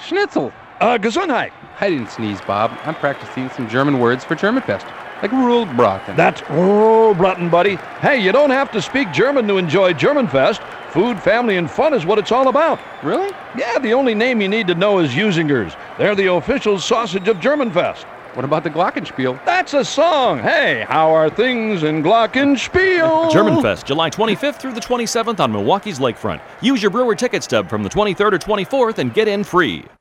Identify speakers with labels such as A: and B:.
A: Schnitzel.
B: Gesundheit.
A: I didn't sneeze, Bob. I'm practicing some German words for Germanfest, like Ruhlbraten.
B: That's Ruhlbraten, buddy. Hey, you don't have to speak German to enjoy Germanfest. Food, family, and fun is what it's all about.
A: Really?
B: Yeah, the only name you need to know is Usingers. They're the official sausage of Germanfest.
A: What about the Glockenspiel?
B: That's a song. Hey, how are things in Glockenspiel?
C: Germanfest, July 25th through the 27th on Milwaukee's lakefront. Use your brewer ticket stub from the 23rd or 24th and get in free.